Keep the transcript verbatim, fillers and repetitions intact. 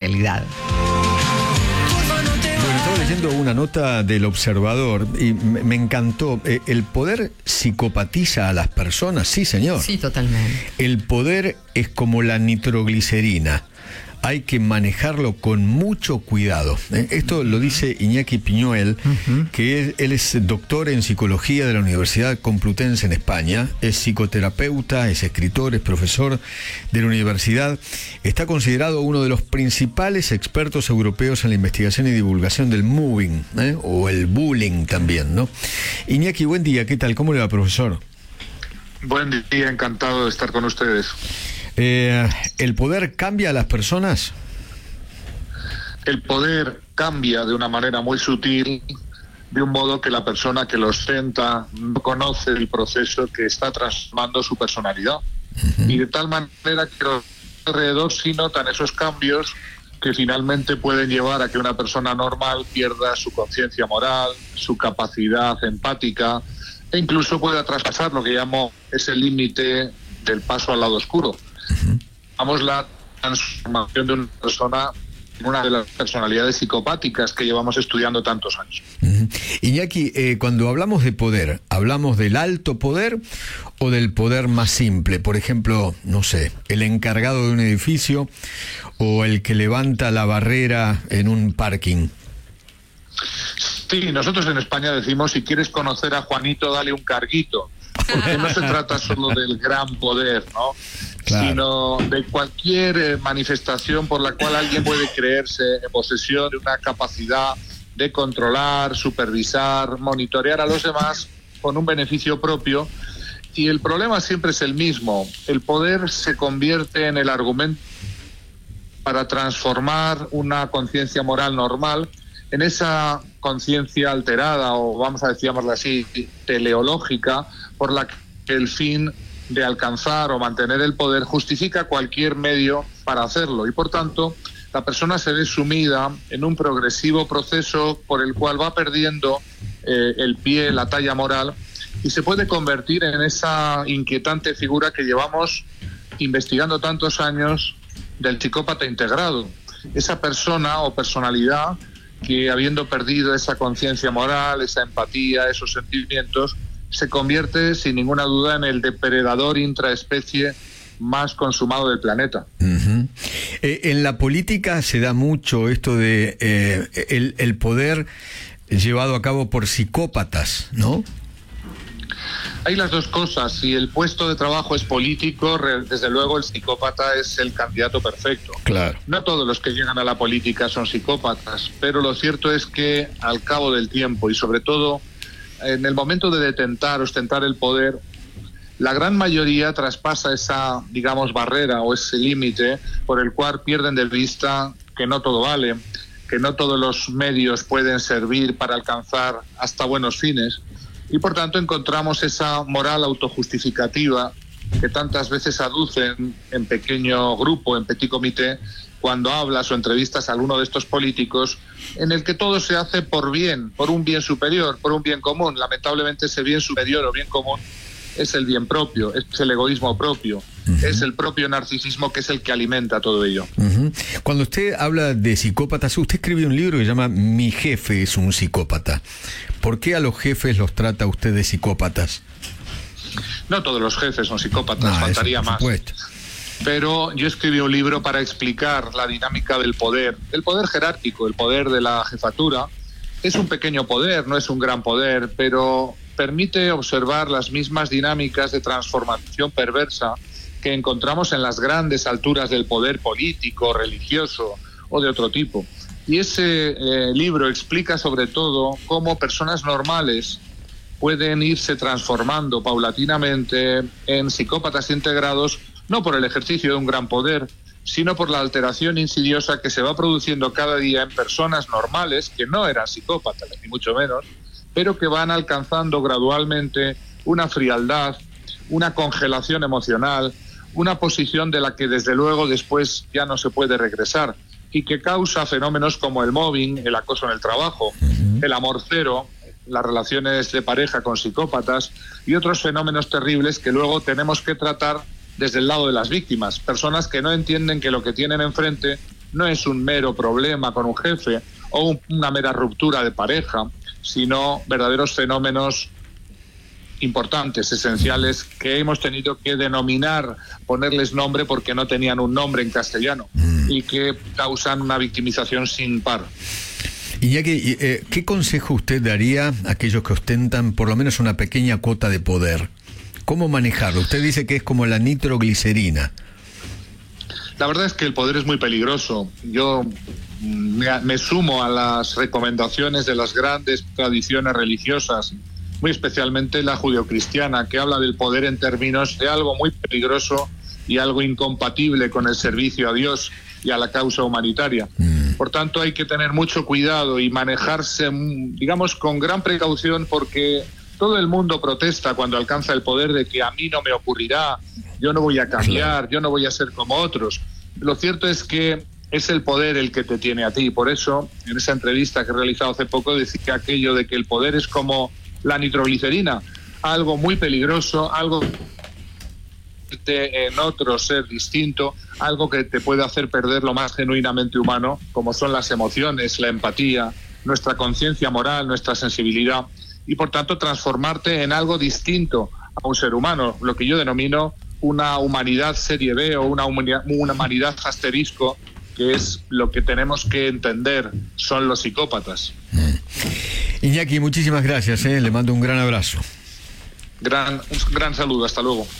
realidad. Bueno, estaba leyendo una nota del Observador y me, me encantó. Eh, ¿El poder psicopatiza a las personas? Sí, señor. Sí, totalmente. El poder es como la nitroglicerina. Hay que manejarlo con mucho cuidado. ¿eh? Esto lo dice Iñaki Piñuel, uh-huh. que es, él es doctor en psicología de la Universidad Complutense en España, es psicoterapeuta, es escritor, es profesor de la universidad, está considerado uno de los principales expertos europeos en la investigación y divulgación del moving, ¿eh? o el bullying también, ¿no? Iñaki, buen día, ¿qué tal? ¿Cómo le va, profesor? Buen día, encantado de estar con ustedes. Eh, ¿El poder cambia a las personas? El poder cambia de una manera muy sutil, de un modo que la persona que lo ostenta no conoce el proceso que está transformando su personalidad. Uh-huh. Y de tal manera que los alrededor sí notan esos cambios que finalmente pueden llevar a que una persona normal pierda su conciencia moral, su capacidad empática, e incluso pueda traspasar lo que llamo ese límite del paso al lado oscuro. Vamos, la transformación de una persona en una de las personalidades psicopáticas que llevamos estudiando tantos años. Uh-huh. Iñaki, eh, cuando hablamos de poder, ¿hablamos del alto poder o del poder más simple? Por ejemplo, no sé, el encargado de un edificio o el que levanta la barrera en un parking. Sí, nosotros en España decimos, si quieres conocer a Juanito, dale un carguito. Porque no se trata solo del gran poder, ¿no? Claro. Sino de cualquier eh, manifestación por la cual alguien puede creerse en posesión de una capacidad de controlar, supervisar, monitorear a los demás con un beneficio propio. Y el problema siempre es el mismo. El poder se convierte en el argumento para transformar una conciencia moral normal en esa conciencia alterada, o vamos a decirlo así, teleológica, por la que el fin de alcanzar o mantener el poder justifica cualquier medio para hacerlo. Y por tanto, la persona se ve sumida en un progresivo proceso por el cual va perdiendo eh, el pie, la talla moral, y se puede convertir en esa inquietante figura que llevamos investigando tantos años del psicópata integrado. Esa persona o personalidad que, habiendo perdido esa conciencia moral, esa empatía, esos sentimientos, se convierte sin ninguna duda en el depredador intraespecie más consumado del planeta. Uh-huh. Eh, en la política se da mucho esto de eh, el, el poder llevado a cabo por psicópatas, ¿no? Hay las dos cosas. Si el puesto de trabajo es político, desde luego el psicópata es el candidato perfecto. Claro. No todos los que llegan a la política son psicópatas, pero lo cierto es que al cabo del tiempo, y sobre todo en el momento de detentar, ostentar el poder, la gran mayoría traspasa esa, digamos, barrera o ese límite por el cual pierden de vista que no todo vale, que no todos los medios pueden servir para alcanzar hasta buenos fines. Y por tanto encontramos esa moral autojustificativa que tantas veces aducen en pequeño grupo, en petit comité, cuando hablas o entrevistas a alguno de estos políticos, en el que todo se hace por bien, por un bien superior, por un bien común. Lamentablemente ese bien superior o bien común es el bien propio, es el egoísmo propio, uh-huh. es el propio narcisismo que es el que alimenta todo ello. Uh-huh. Cuando usted habla de psicópatas, usted escribió un libro que se llama Mi jefe es un psicópata. ¿Por qué a los jefes los trata usted de psicópatas? No todos los jefes son psicópatas, no, faltaría eso, por más. Supuesto. Pero yo escribí un libro para explicar la dinámica del poder, el poder jerárquico, el poder de la jefatura. Es un pequeño poder, no es un gran poder, pero permite observar las mismas dinámicas de transformación perversa que encontramos en las grandes alturas del poder político, religioso o de otro tipo. Y ese eh, libro explica sobre todo cómo personas normales pueden irse transformando paulatinamente en psicópatas integrados, no por el ejercicio de un gran poder, sino por la alteración insidiosa que se va produciendo cada día en personas normales, que no eran psicópatas, ni mucho menos, pero que van alcanzando gradualmente una frialdad, una congelación emocional, una posición de la que desde luego después ya no se puede regresar, y que causa fenómenos como el mobbing, el acoso en el trabajo, el amor cero, las relaciones de pareja con psicópatas y otros fenómenos terribles que luego tenemos que tratar desde el lado de las víctimas, personas que no entienden que lo que tienen enfrente no es un mero problema con un jefe o un, una mera ruptura de pareja, sino verdaderos fenómenos importantes, esenciales, que hemos tenido que denominar, ponerles nombre porque no tenían un nombre en castellano y que causan una victimización sin par. Iñaki, eh, ¿qué consejo usted daría a aquellos que ostentan por lo menos una pequeña cuota de poder? ¿Cómo manejarlo? Usted dice que es como la nitroglicerina. La verdad es que el poder es muy peligroso. Yo me, me sumo a las recomendaciones de las grandes tradiciones religiosas, muy especialmente la judeocristiana, que habla del poder en términos de algo muy peligroso y algo incompatible con el servicio a Dios y a la causa humanitaria. Mm. Por tanto, hay que tener mucho cuidado y manejarse, digamos, con gran precaución, porque todo el mundo protesta cuando alcanza el poder de que a mí no me ocurrirá, yo no voy a cambiar, yo no voy a ser como otros. Lo cierto es que es el poder el que te tiene a ti. Por eso, en esa entrevista que he realizado hace poco, decía aquello de que el poder es como la nitroglicerina, algo muy peligroso, algo en otro ser distinto, algo que te puede hacer perder lo más genuinamente humano, como son las emociones, la empatía, nuestra conciencia moral, nuestra sensibilidad, y por tanto transformarte en algo distinto a un ser humano, lo que yo denomino una humanidad serie B o una humanidad, una humanidad asterisco, que es lo que tenemos que entender son los psicópatas. Iñaki, muchísimas gracias, ¿eh? Le mando un gran abrazo. Gran, un gran saludo, hasta luego.